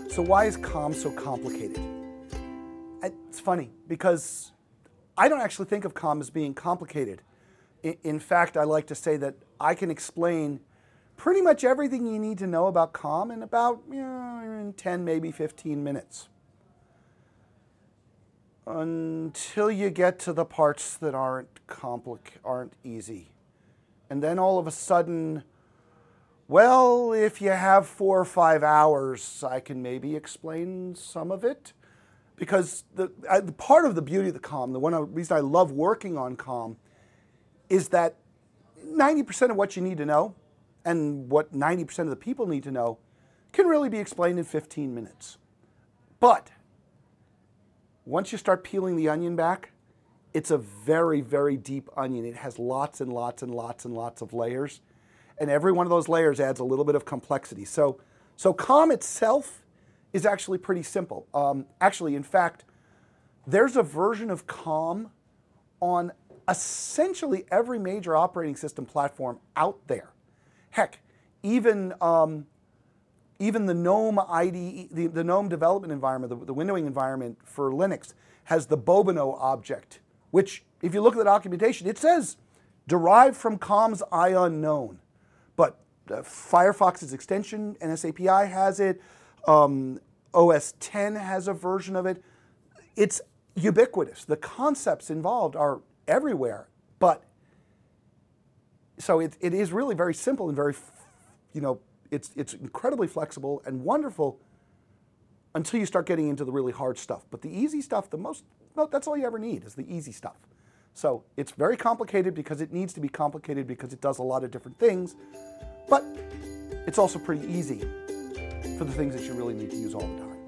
So why is Calm so complicated? It's funny because I don't actually think of Calm as being complicated. In fact, I like to say that I can explain pretty much everything you need to know about Calm in about in 10, maybe 15 minutes. Until you get to the parts that aren't easy. And then all of a sudden, well, if you have 4 or 5 hours, I can maybe explain some of it. Because the part of the beauty of the Calm, the reason I love working on Calm, is that 90% of what you need to know, and what 90% of the people need to know, can really be explained in 15 minutes. But once you start peeling the onion back, it's a very, very deep onion. It has lots and lots and lots and lots of layers. And every one of those layers adds a little bit of complexity. So Calm itself is actually pretty simple. Actually, in fact, there's a version of Calm on essentially every major operating system platform out there. Heck, even the GNOME IDE, the GNOME development environment, the windowing environment for Linux, has the Bobino object, which, if you look at the documentation, it says derived from Calm's IUnknown. But Firefox's extension, NSAPI has it, OS X has a version of it. It's ubiquitous. The concepts involved are everywhere. But so it is really very simple and very, it's incredibly flexible and wonderful until you start getting into the really hard stuff. But the easy stuff, that's all you ever need is the easy stuff. So it's very complicated because it needs to be complicated because it does a lot of different things. But it's also pretty easy for the things that you really need to use all the time.